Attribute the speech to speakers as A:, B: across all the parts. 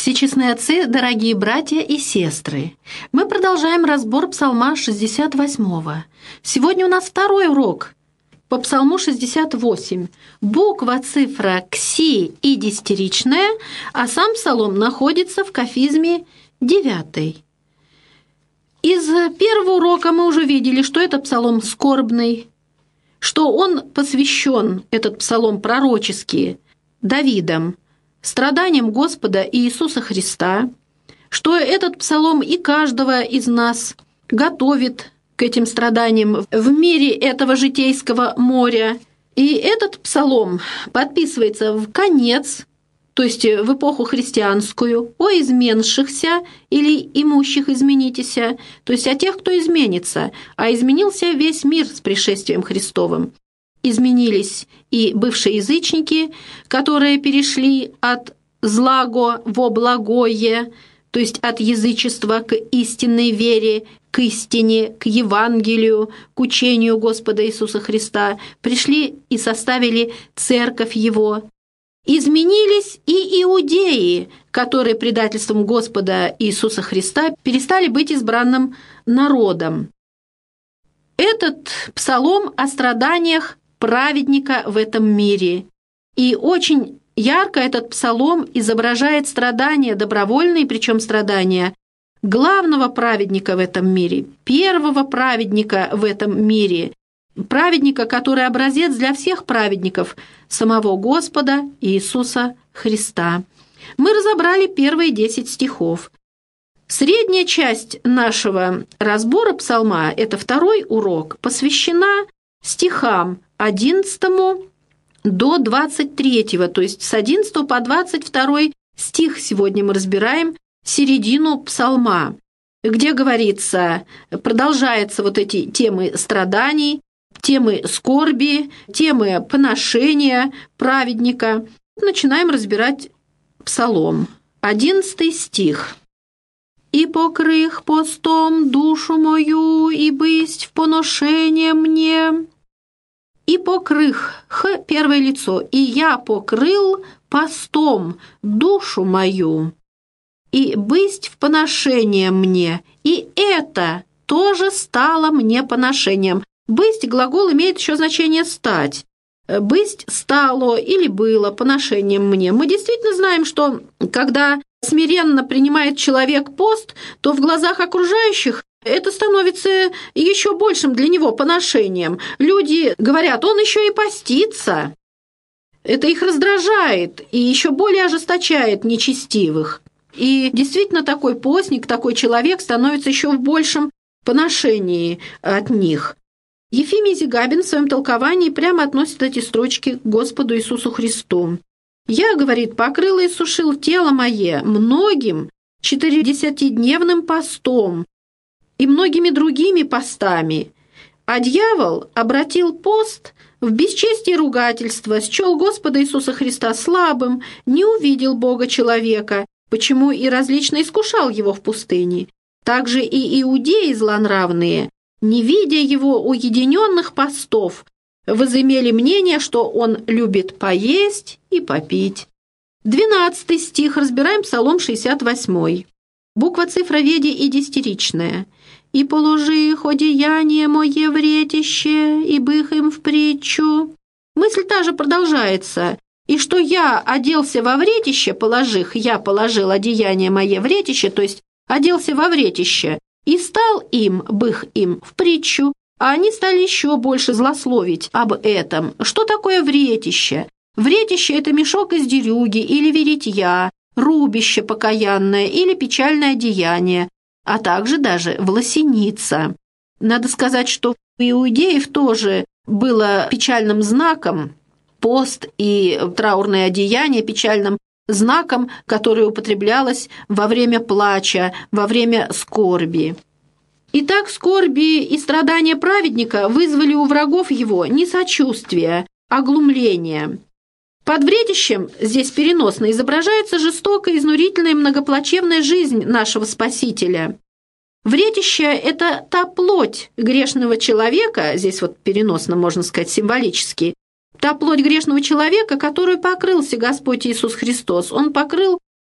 A: Всечестные отцы, дорогие братья и сестры, мы продолжаем разбор Псалма 68. Сегодня у нас второй урок по Псалму 68. Буква, цифра кси и десятиричная, а сам псалом находится в кафизме 9. Из первого урока мы уже видели, что это псалом скорбный, что он посвящен, этот псалом пророческий, Давидом, страданиям Господа Иисуса Христа, что этот псалом и каждого из нас готовит к этим страданиям в мире этого житейского моря. И этот псалом подписывается в конец, то есть в эпоху христианскую, о изменшихся или имущих изменитеся, то есть о тех, кто изменится, а изменился весь мир с пришествием Христовым. Изменились и бывшие язычники, которые перешли от злаго во благое, то есть от язычества к истинной вере, к истине, к Евангелию, к учению Господа Иисуса Христа, пришли и составили церковь Его. Изменились и иудеи, которые предательством Господа Иисуса Христа перестали быть избранным народом. Этот псалом о страданиях праведника в этом мире. И очень ярко этот псалом изображает страдания добровольные, причем страдания главного праведника в этом мире, первого праведника в этом мире, праведника, который образец для всех праведников, самого Господа Иисуса Христа. Мы разобрали первые 10 стихов. Средняя часть нашего разбора псалма, это второй урок, посвящена стихам 11 до 23, то есть с 11 по 22 стих сегодня мы разбираем середину псалма, где говорится, продолжаются вот эти темы страданий, темы скорби, темы поношения праведника. Начинаем разбирать псалом. 11 стих. «И покрых постом душу мою, и бысть в поношение мне». «И покрых» — х первое лицо, «и я покрыл постом душу мою, и бысть в поношение мне, и это тоже стало мне поношением». Бысть глагол имеет еще значение стать. Бысть стало или было поношением мне. Мы действительно знаем, что когда смиренно принимает человек пост, то в глазах окружающих это становится еще большим для него поношением. Люди говорят, он еще и постится. Это их раздражает и еще более ожесточает нечестивых. И действительно такой постник, такой человек становится еще в большем поношении от них. Ефимий Зигабин в своем толковании прямо относит эти строчки к Господу Иисусу Христу. «Я, — говорит, — покрыл и сушил тело мое многим 40-дневным постом и многими другими постами, а дьявол обратил пост в бесчестие и ругательство, счел Господа Иисуса Христа слабым, не увидел Бога человека, почему и различно искушал его в пустыне. Также и иудеи злонравные, не видя его уединенных постов, возымели мнение, что он любит поесть и попить». 12 стих, разбираем Псалом 68. Буква, цифра веди и десятиричная. «И положи их одеяние мое в ретище, и бых им в притчу». Мысль та же продолжается. «И что я оделся во вретище, положих, я положил одеяние мое в ретище», то есть оделся во вретище, «и стал им, бых им, в притчу», а они стали еще больше злословить об этом. Что такое вретище? Вретище – это мешок из дерюги или веретья, рубище покаянное или печальное одеяние, а также даже власеница. Надо сказать, что у иудеев тоже было печальным знаком пост и траурное одеяние, печальным знаком, которое употреблялось во время плача, во время скорби. Итак, скорби и страдания праведника вызвали у врагов его не сочувствие, а глумление. Под вретищем, здесь переносно, изображается жестокая, изнурительная, многоплачевная жизнь нашего Спасителя. Вретище – это та плоть грешного человека, здесь вот переносно, можно сказать, символически, та плоть грешного человека, которую покрылся Господь Иисус Христос. Он покрыл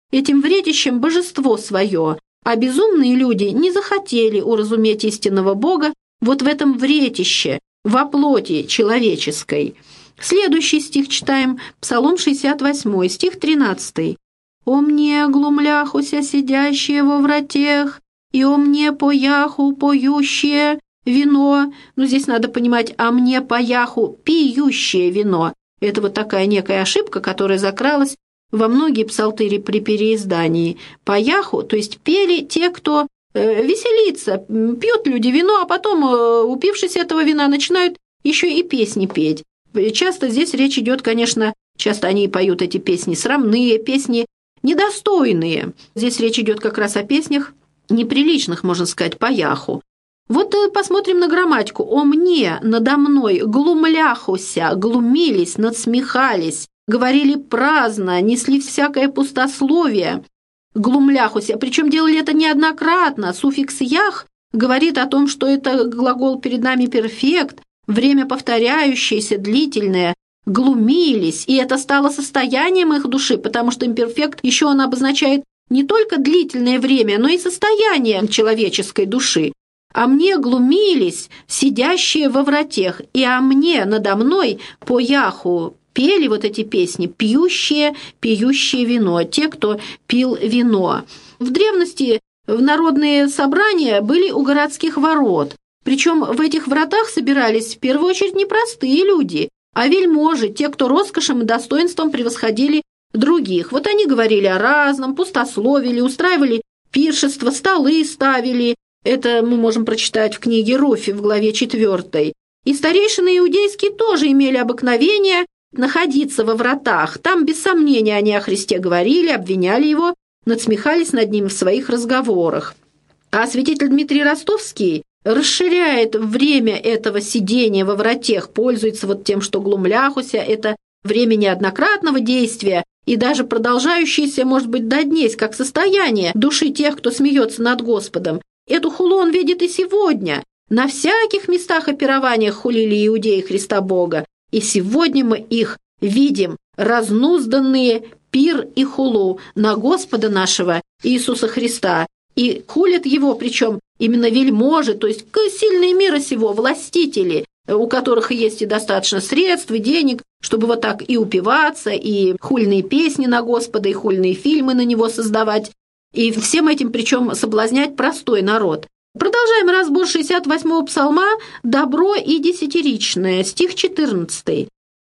A: этим вретищем божество свое, а безумные люди не захотели уразуметь истинного Бога вот в этом вретище, во плоти человеческой. Следующий стих читаем, Псалом 68, стих 13. «О мне, глумляхуся, сидящие во вратех, и о мне, пояху, поющее вино». Ну, здесь надо понимать, «о мне, пояху, пьющее вино». Это вот такая некая ошибка, которая закралась во многие псалтыри при переиздании. «Пояху», то есть пели те, кто веселится, пьют люди вино, а потом, упившись этого вина, начинают еще и песни петь. Часто здесь речь идет, конечно, часто они поют эти песни срамные, песни недостойные. Здесь речь идет как раз о песнях неприличных, можно сказать, пояху. Вот посмотрим на грамматику. «О мне, надо мной, глумляхуся», глумились, надсмехались, говорили праздно, несли всякое пустословие. Глумляхуся, причем делали это неоднократно. Суффикс «ях» говорит о том, что это глагол перед нами перфект, время повторяющееся, длительное. Глумились, и это стало состоянием их души, потому что имперфект еще он обозначает не только длительное время, но и состояние человеческой души. «А мне глумились, сидящие во вратех, и о мне, надо мной, по яху». Пели вот эти песни, пьющие вино, те, кто пил вино. В древности народные собрания были у городских ворот. Причем в этих вратах собирались в первую очередь не простые люди, а вельможи, те, кто роскошем и достоинством превосходили других. Вот они говорили о разном, пустословили, устраивали пиршества, столы ставили. Это мы можем прочитать в книге Руфи в главе 4. И старейшины иудейские тоже имели обыкновение находиться во вратах. Там, без сомнения, они о Христе говорили, обвиняли его, надсмехались над ним в своих разговорах. А святитель Дмитрий Ростовский расширяет время этого сидения во вратех, пользуется вот тем, что глумляхуся – это время неоднократного действия и даже продолжающееся, может быть, до днесь, как состояние души тех, кто смеется над Господом. Эту хулу он видит и сегодня. На всяких местах и пированиях хулили иудеи Христа Бога. И сегодня мы их видим, разнузданные пир и хулу на Господа нашего Иисуса Христа. И хулят его, причем именно вельможи, то есть сильные мира сего, властители, у которых есть и достаточно средств, и денег, чтобы вот так и упиваться, и хульные песни на Господа, и хульные фильмы на него создавать, и всем этим причем соблазнять простой народ. Продолжаем разбор 68-го псалма «Добро и десятиричное», стих 14.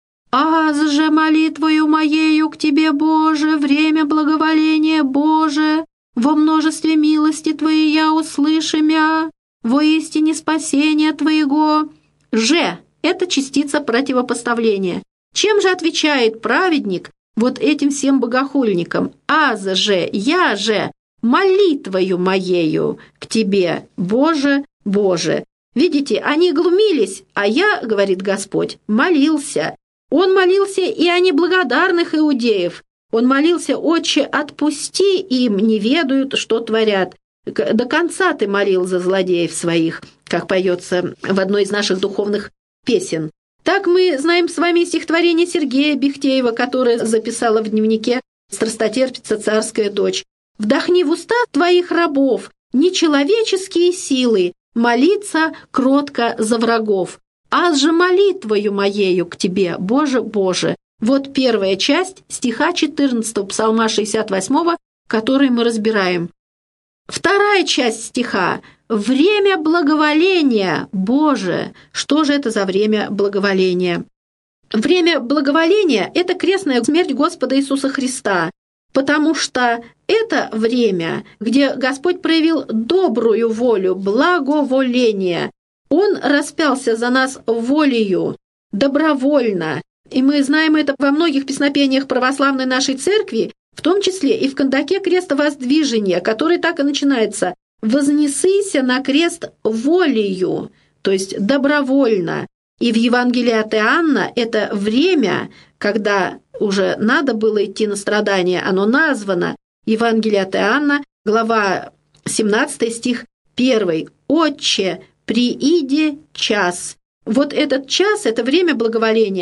A: «Аз же молитвою моею к Тебе, Боже, время благоволения Боже, во множестве милости Твоей я услышу мя, воистине спасения Твоего». «Же» — это частица противопоставления. Чем же отвечает праведник вот этим всем богохульникам? «Аз же, я же, молитвою моею к Тебе, Боже, Боже». Видите, они глумились, а я, говорит Господь, молился. Он молился и о неблагодарных иудеев. Он молился: «Отче, отпусти им, не ведают, что творят». До конца ты молил за злодеев своих, как поется в одной из наших духовных песен. Так мы знаем с вами стихотворение Сергея Бехтеева, которое записала в дневнике страстотерпица царская дочь. «Вдохни в уста твоих рабов нечеловеческие силы, молиться кротко за врагов. Аз же молитвою моею к Тебе, Боже, Боже». Вот первая часть стиха 14 псалма 68, который мы разбираем. Вторая часть стиха «Время благоволения, Боже». Что же это за время благоволения? Время благоволения – это крестная смерть Господа Иисуса Христа, потому что это время, где Господь проявил добрую волю, благоволение. Он распялся за нас волею, добровольно. И мы знаем это во многих песнопениях православной нашей церкви, в том числе и в кандаке крестовоздвижения, который так и начинается: «Вознесися на крест волею», то есть добровольно. И в Евангелии от Иоанна это время, когда уже надо было идти на страдания, оно названо. Евангелие от Иоанна, глава 17, стих 1. «Отче, прииди час». Вот этот час, это время благоволения,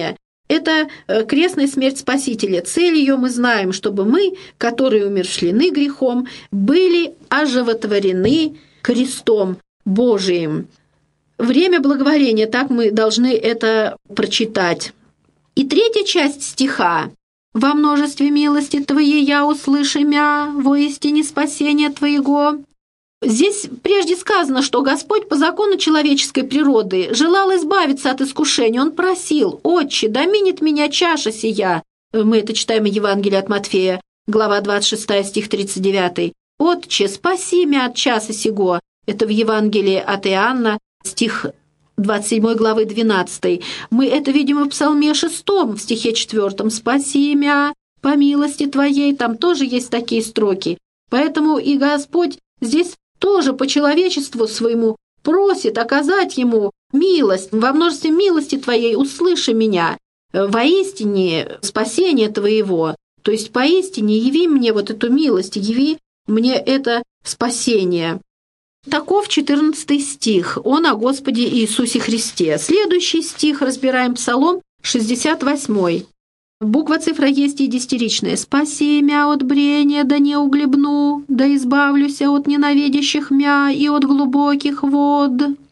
A: Это крестная смерть Спасителя. Цель ее мы знаем, чтобы мы, которые умершлены грехом, были оживотворены крестом Божиим. Время благоволения, так мы должны это прочитать. И третья часть стиха. «Во множестве милости Твоей я услышу мя, воистине спасение Твоего». Здесь прежде сказано, что Господь по закону человеческой природы желал избавиться от искушения. Он просил: «Отче, да минет меня чаша сия». Мы это читаем в Евангелии от Матфея, глава 26, стих 39. «Отче, спаси меня от часа сего». Это в Евангелии от Иоанна, стих 27 главы 12. Мы это видим и в Псалме 6, в стихе 4. «Спаси меня по милости Твоей». Там тоже есть такие строки. Поэтому и Господь здесь тоже по человечеству своему просит оказать ему милость. «Во множестве милости Твоей услыши меня, воистине спасение Твоего». То есть поистине яви мне вот эту милость, яви мне это спасение. Таков 14 стих. Он о Господе Иисусе Христе. Следующий стих разбираем Псалом 68. Буква, цифра есть и десятиричная. «Спаси мя от брения, да не углебну, да избавлюся от ненавидящих мя и от глубоких вод».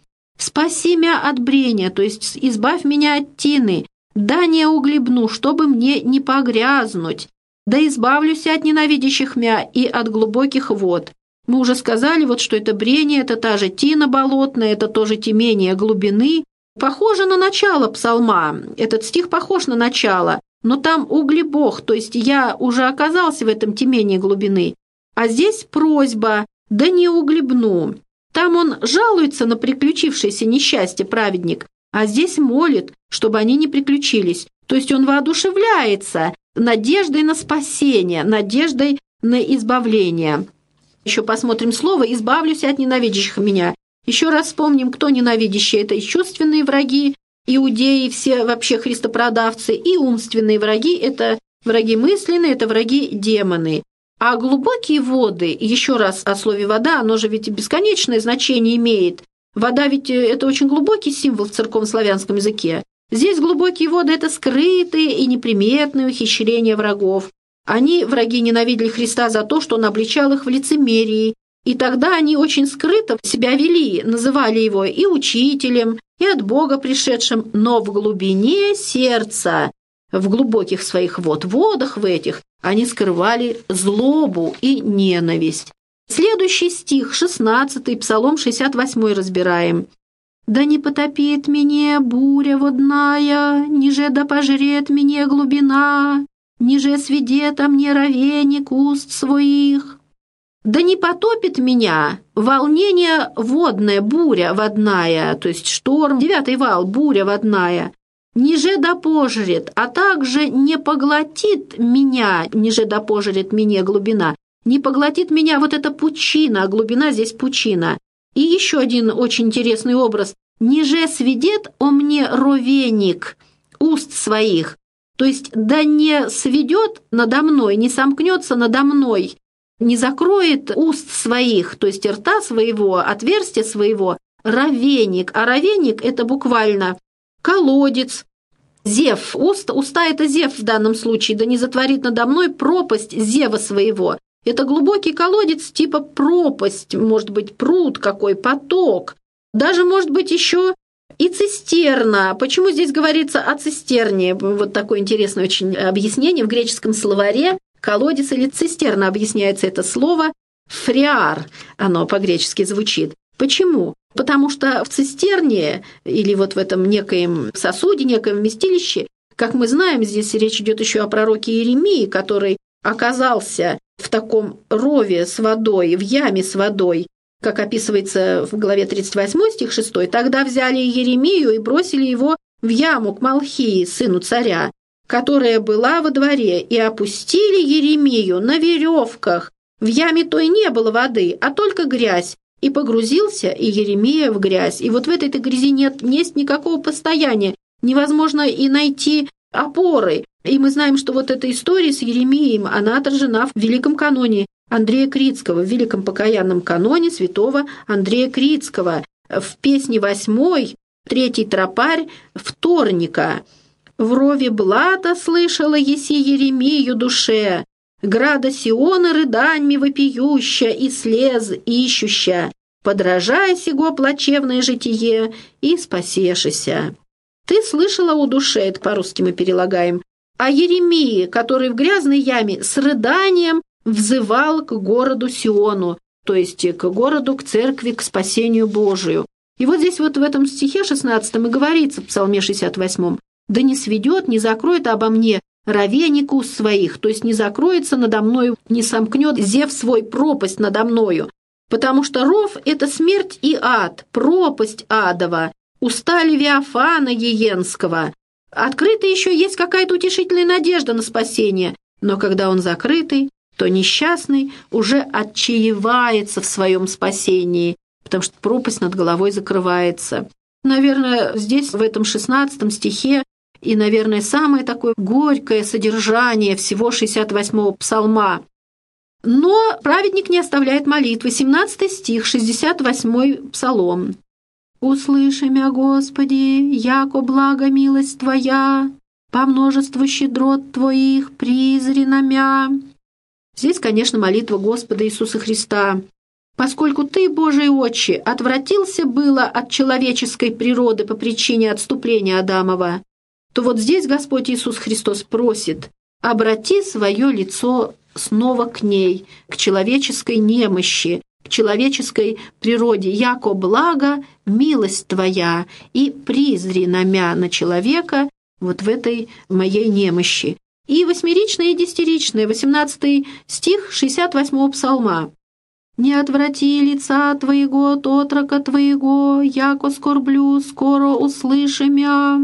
A: «Спаси мя от брения», то есть избавь меня от тины, да не углебну, чтобы мне не погрязнуть, да избавлюся от ненавидящих мя и от глубоких вод. Мы уже сказали, вот, что это брение, это та же тина болотная, это тоже темение глубины. Похоже на начало псалма. Этот стих похож на начало. Но там углебог, то есть я уже оказался в этом темении глубины. А здесь просьба: «да не углебну». Там он жалуется на приключившееся несчастье, праведник, а здесь молит, чтобы они не приключились. То есть он воодушевляется надеждой на спасение, надеждой на избавление. Еще посмотрим слово «избавлюсь от ненавидящих меня». Еще раз вспомним, кто ненавидящие. Это и чувственные враги, иудеи, все вообще христопродавцы, и умственные враги – это враги мысленные, это враги демоны. А глубокие воды, еще раз о слове «вода», оно же ведь бесконечное значение имеет. Вода ведь это очень глубокий символ в церковнославянском языке. Здесь глубокие воды – это скрытые и неприметные ухищрения врагов. Они, враги, ненавидели Христа за то, что он обличал их в лицемерии. И тогда они очень скрыто себя вели, называли его и учителем, и от Бога пришедшим, но в глубине сердца, в глубоких своих водах в этих, они скрывали злобу и ненависть. Следующий стих, 16, Псалом 68 разбираем. «Да не потопит меня буря водная, ниже да пожрет меня глубина, ниже сведета мне ровеник уст своих». «Да не потопит меня волнение водное, буря водная», то есть шторм, 9 вал, буря водная, «ниже да пожрет, а также не поглотит меня, ниже да пожрет меня глубина». Не поглотит меня вот эта пучина, а глубина здесь пучина. И еще один очень интересный образ. «Ниже сведет о мне ровеник уст своих». То есть «да не сведет надо мной, не сомкнется надо мной, не закроет уст своих», то есть рта своего, отверстия своего, ровеник. А ровеник – это буквально колодец, зев. Уста – это зев в данном случае. «Да не затворит надо мной пропасть зева своего». Это глубокий колодец, типа пропасть, может быть, пруд какой, поток. Даже, может быть, еще и цистерна. Почему здесь говорится о цистерне? Вот такое интересное очень объяснение в греческом словаре. Колодец или цистерна объясняется это слово «фреар». Оно по-гречески звучит. Почему? Потому что в цистерне или вот в этом некоем сосуде, некоем вместилище, как мы знаем, здесь речь идет еще о пророке Иеремии, который оказался в таком рове с водой, в яме с водой, как описывается в главе 38 стих 6, тогда взяли Иеремию и бросили его в яму к Малхии, сыну царя, которая была во дворе, и опустили Иеремию на веревках. В яме той не было воды, а только грязь, и погрузился Иеремия в грязь. И вот в этой грязи нет никакого постояния, невозможно и найти опоры. И мы знаем, что вот эта история с Иеремией, она отражена в Великом каноне Андрея Критского, в Великом покаянном каноне святого Андрея Критского, в песне 8, 3 тропарь вторника. В рове блата слышала еси Еремию душе, града Сиона рыданьми вопиюща и слез ищуща, подражай сего плачевное житие и спасешися. Ты слышала о душе, это по-русски мы перелагаем, о Еремии, который в грязной яме с рыданием взывал к городу Сиону, то есть к городу, к церкви, к спасению Божию. И вот здесь вот в этом стихе 16 и говорится в Псалме 68: «Да не сведет, не закроет обо мне ровеник уст своих», то есть не закроется надо мною, не сомкнет зев свой пропасть надо мною, потому что ров – это смерть и ад, пропасть адова, уста Левиафана Иенского. Открыта еще есть какая-то утешительная надежда на спасение, но когда он закрытый, то несчастный уже отчаивается в своем спасении, потому что пропасть над головой закрывается. Наверное, здесь, в этом 16 стихе, и, наверное, самое такое горькое содержание всего 68-го псалма. Но праведник не оставляет молитвы. 17 стих, 68-й псалом. «Услыши мя, Господи, яко блага милость Твоя, по множеству щедрот Твоих призри на мя». Здесь, конечно, молитва Господа Иисуса Христа. «Поскольку Ты, Божий Отче, отвратился было от человеческой природы по причине отступления Адамова, то вот здесь Господь Иисус Христос просит: обрати свое лицо снова к ней, к человеческой немощи, к человеческой природе, яко благо милость Твоя, и призри на мя, на человека, вот в этой моей немощи». И восьмеричное и десятиричное, 18 стих 68-го псалма. «Не отврати лица Твоего от отрока Твоего, яко скорблю, скоро услыши мя».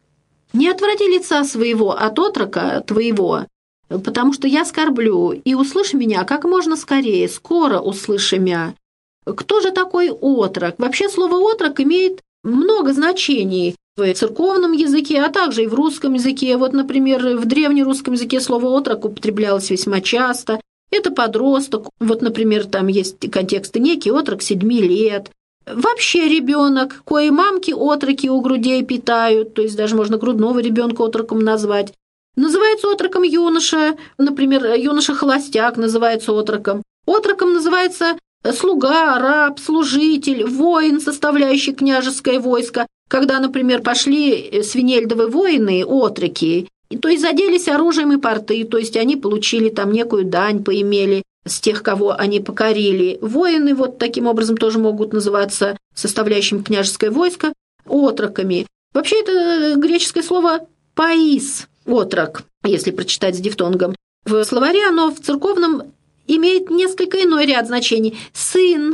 A: «Не отврати лица своего от отрока Твоего, потому что я скорблю, и услыши меня как можно скорее, скоро услыши мя». Кто же такой отрок? Вообще слово «отрок» имеет много значений в церковном языке, а также и в русском языке. Вот, например, в древнерусском языке слово «отрок» употреблялось весьма часто. Это подросток. Вот, например, там есть контексты: некий отрок 7 лет. Вообще ребенок, кои мамки отроки у грудей питают, то есть даже можно грудного ребенка отроком назвать. Называется отроком юноша, например, юноша-холостяк называется отроком. Отроком называется слуга, раб, служитель, воин, составляющий княжеское войско. Когда, например, пошли свинельдовы воины, отроки, то есть заделись оружием и порты, то есть они получили там некую дань, поимели с тех, кого они покорили. Воины вот таким образом тоже могут называться составляющим княжеское войско отроками. Вообще это греческое слово «паис», отрок, если прочитать с дифтонгом. В словаре оно в церковном имеет несколько иной ряд значений: сын,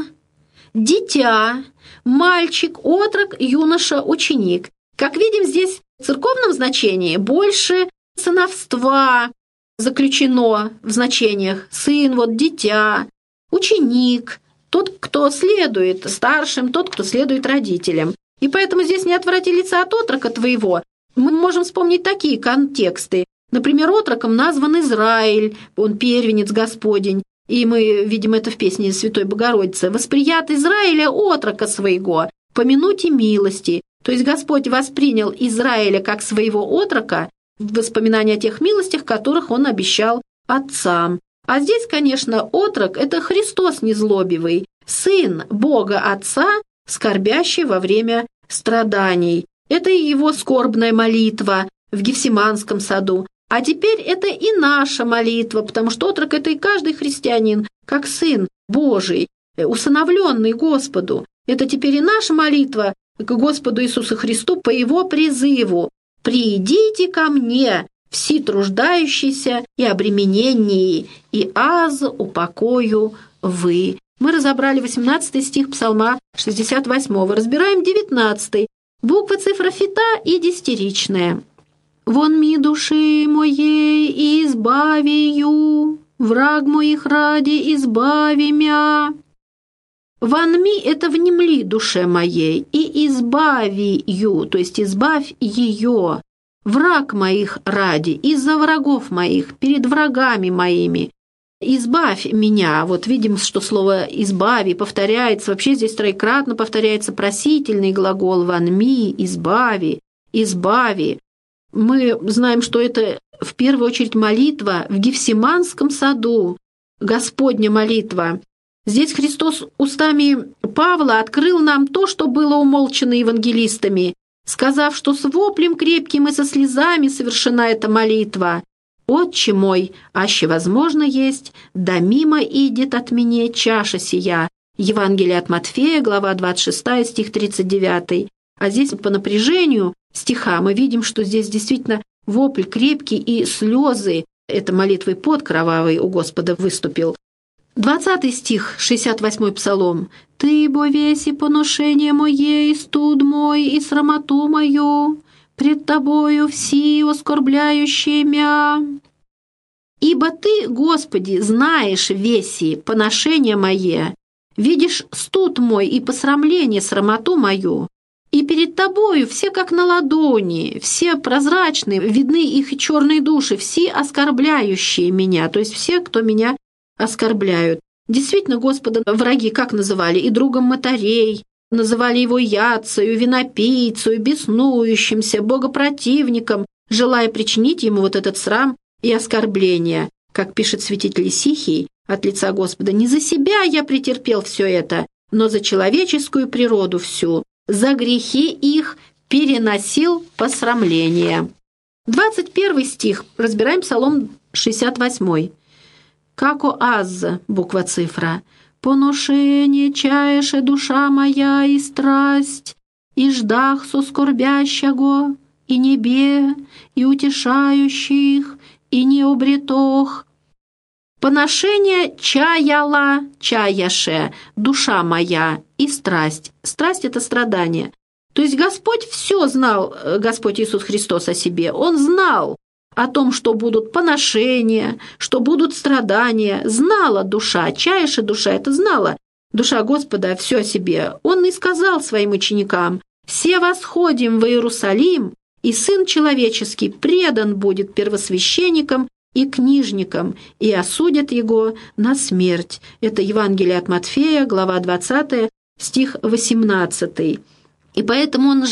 A: дитя, мальчик, отрок, юноша, ученик. Как видим, здесь в церковном значении больше сыновства заключено в значениях: сын, вот дитя, ученик, тот, кто следует старшим, тот, кто следует родителям. И поэтому здесь не отврати лица от отрока твоего. Мы можем вспомнить такие контексты. Например, отроком назван Израиль, он первенец Господень. И мы видим это в песне Святой Богородицы. «Восприят Израиля отрока своего, помянуйте милости». То есть Господь воспринял Израиля как своего отрока в воспоминании о тех милостях, которых Он обещал отцам. А здесь, конечно, отрок – это Христос незлобивый, сын Бога Отца, скорбящий во время страданий. Это и Его скорбная молитва в Гефсиманском саду. А теперь это и наша молитва, потому что отрок – это и каждый христианин, как сын Божий, усыновленный Господу. Это теперь и наша молитва к Господу Иисусу Христу по Его призыву: «Придите ко мне, все труждающиеся и обремененные, и аз упокою вы». Мы разобрали 18 стих Псалма 68, разбираем 19, буквы, цифра фита и десятиричная. «Вон ми души моей избавию, враг моих ради избави мя». «Вон ми» — это «внемли душе моей», и «избавию», то есть «избавь ее». «Враг моих ради», из-за врагов моих, перед врагами моими. «Избавь меня». Вот видим, что слово «избави» повторяется. Вообще здесь троекратно повторяется просительный глагол «вон ми», «избави», «избави». Мы знаем, что это в первую очередь молитва в Гефсиманском саду, Господня молитва. Здесь Христос устами Павла открыл нам то, что было умолчано евангелистами, сказав, что с воплем крепким и со слезами совершена эта молитва. «Отче мой, аще возможно есть, да мимо идет от меня чаша сия». Евангелие от Матфея, глава 26, стих 39. А здесь по напряжению стиха мы видим, что здесь действительно вопль крепкий и слезы. Это молитвой пот кровавый у Господа выступил. 20 стих, 68-й псалом. «Ты, бо веси поношение мое, и студ мой, и срамоту мою, пред тобою все оскорбляющие мя». «Ибо ты, Господи, знаешь веси поношения мое, видишь студ мой и посрамление срамоту мою, и перед тобою все как на ладони, все прозрачные, видны их и черные души, все оскорбляющие меня», то есть все, кто меня оскорбляют. Действительно, Господа враги как называли? И другом мытарей, называли его яцею, винопийцею, беснующимся, богопротивником, желая причинить ему вот этот срам и оскорбление. Как пишет святитель Исихий от лица Господа: «Не за себя я претерпел все это, но за человеческую природу всю, за грехи их переносил посрамление». 21 стих. Разбираем Псалом 68. «Како аз» — буква цифра. «Поношение чаеше душа моя и страсть, и ждах со скорбящего, и небе, и утешающих, и не обретох». Поношение чаяла, чаяше, душа моя, и страсть. Страсть — это страдание. То есть Господь все знал, Господь Иисус Христос, о себе. Он знал о том, что будут поношения, что будут страдания. Знала душа, чаяше душа, это знала душа Господа все о себе. Он и сказал своим ученикам: «Се восходим в Иерусалим, и Сын Человеческий предан будет первосвященникам и книжникам, и осудят его на смерть». Это Евангелие от Матфея, глава 20, стих 18. И поэтому он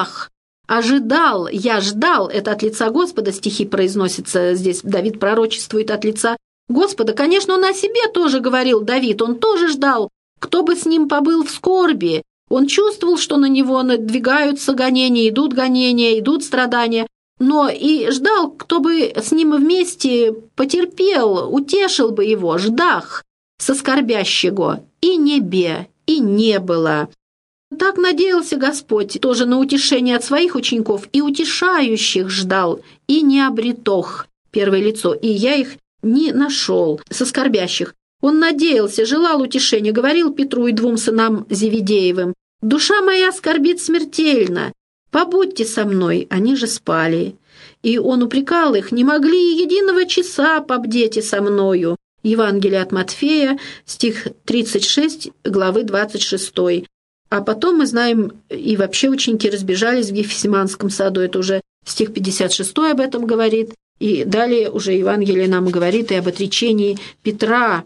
A: ожидал, я ждал, это от лица Господа стихи произносятся здесь, Давид пророчествует от лица Господа. Конечно, он о себе тоже говорил, Давид, он тоже ждал, кто бы с ним побыл в скорби. Он чувствовал, что на него надвигаются гонения, идут страдания, но и ждал, кто бы с ним вместе потерпел, утешил бы его, ждах со скорбящего, и небе, и не было. Так надеялся Господь тоже на утешение от своих учеников, и утешающих ждал, и не обретох, первое лицо, и я их не нашел, со скорбящих. Он надеялся, желал утешения, говорил Петру и 2 сынам Зеведеевым: «Душа моя скорбит смертельно, побудьте со мной», они же спали. И он упрекал их: «Не могли единого часа побдете со мною». Евангелие от Матфея, стих 36, главы 26. А потом, мы знаем, и вообще ученики разбежались в Гефсиманском саду, это уже стих 56 об этом говорит, и далее уже Евангелие нам говорит и об отречении Петра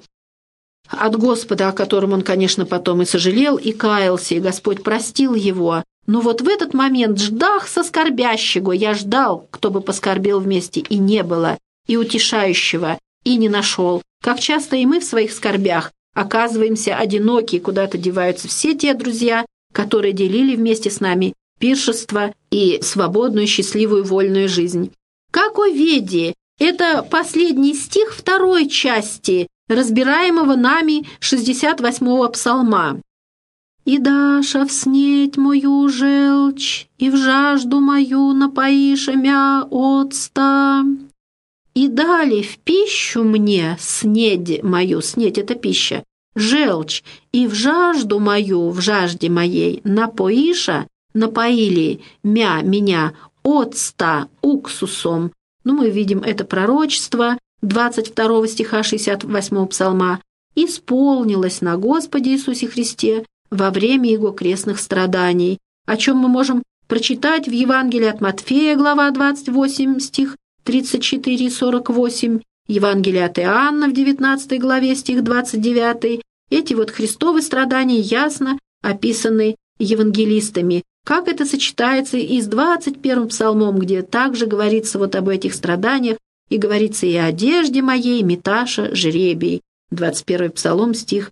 A: от Господа, о котором он, конечно, потом и сожалел, и каялся, и Господь простил его. Но вот в этот момент ждах со скорбящего, я ждал, кто бы поскорбел вместе, и не было, и утешающего, и не нашел. Как часто и мы в своих скорбях оказываемся одиноки, куда-то деваются все те друзья, которые делили вместе с нами пиршество и свободную, счастливую, вольную жизнь. «Как уведи» — это последний стих второй части разбираемого нами 68-го псалма. «И даша вснеть мою желчь, и в жажду мою напоиша мя отста». «И дали в пищу мне снедь мою», снедь — это пища, желчь, «и в жажду мою, в жажде моей, напоиша», напоили меня отста, уксусом. Ну, мы видим это пророчество 22 стиха 68 псалма исполнилось на Господе Иисусе Христе во время Его крестных страданий, о чем мы можем прочитать в Евангелии от Матфея, глава 28, стих 34 и 48, Евангелие от Иоанна в 19 главе, стих 29. Эти вот Христовы страдания ясно описаны евангелистами, как это сочетается и с 21-м псалмом, где также говорится вот об этих страданиях, и говорится и о одежде моей, меташа, жребий. 21-й псалом, стих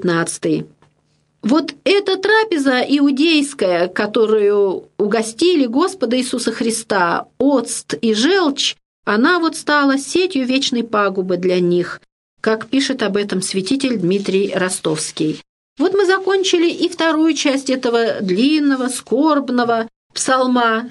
A: 19. Вот эта трапеза иудейская, которую угостили Господа Иисуса Христа, оцт и желчь, она вот стала сетью вечной пагубы для них, как пишет об этом святитель Дмитрий Ростовский. Вот мы закончили и вторую часть этого длинного, скорбного псалма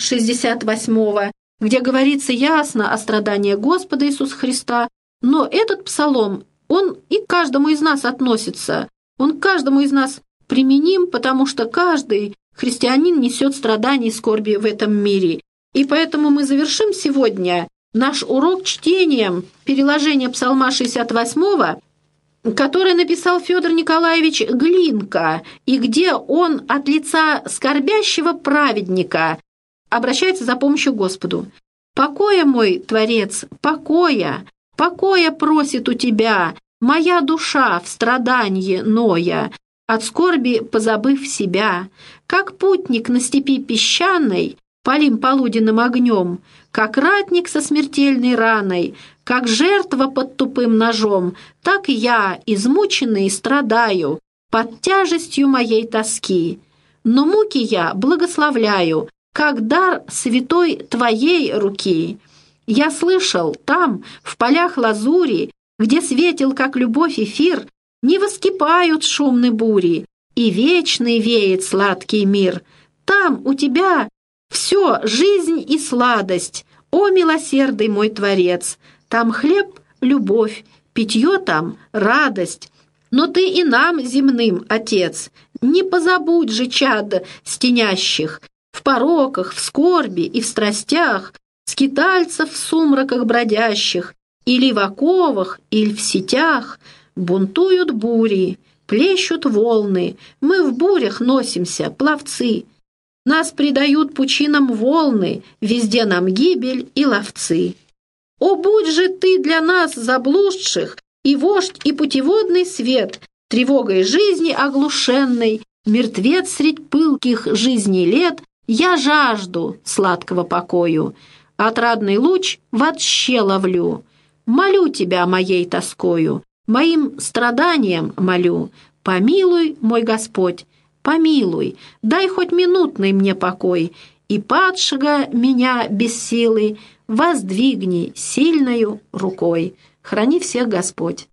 A: 68-го, где говорится ясно о страдании Господа Иисуса Христа, но этот псалом, он и к каждому из нас относится, он к каждому из нас применим, потому что каждый христианин несет страдания и скорби в этом мире. И поэтому мы завершим сегодня наш урок чтением переложения псалма 68-го, который написал Федор Николаевич Глинка, и где он от лица скорбящего праведника обращается за помощью к Господу. «Покоя, мой Творец, покоя, покоя просит у тебя моя душа в страданье ноя, от скорби позабыв себя, как путник на степи песчаной, полим полуденным огнем, как ратник со смертельной раной, как жертва под тупым ножом, так и я, измученный, страдаю под тяжестью моей тоски. Но муки я благословляю, как дар святой твоей руки. Я слышал, там, в полях лазури, где светил, как любовь, эфир, не воскипают шумной бури, и вечный веет сладкий мир. Там у тебя все жизнь и сладость, о милосердный мой Творец. Там хлеб — любовь, питье там — радость. Но ты и нам земным, Отец, не позабудь же чад стенящих, в пороках, в скорби и в страстях, скитальцев в сумраках бродящих, или в оковах, или в сетях. Бунтуют бури, плещут волны, мы в бурях носимся, пловцы. Нас предают пучинам волны, везде нам гибель и ловцы. О, будь же ты для нас заблудших, и вождь, и путеводный свет, тревогой жизни оглушенной, мертвец средь пылких жизней лет, я жажду сладкого покою, отрадный луч вообще ловлю. Молю тебя моей тоскою, моим страданием молю, помилуй, мой Господь, помилуй, дай хоть минутный мне покой, и падшего меня без силы воздвигни сильною рукой. Храни всех Господь.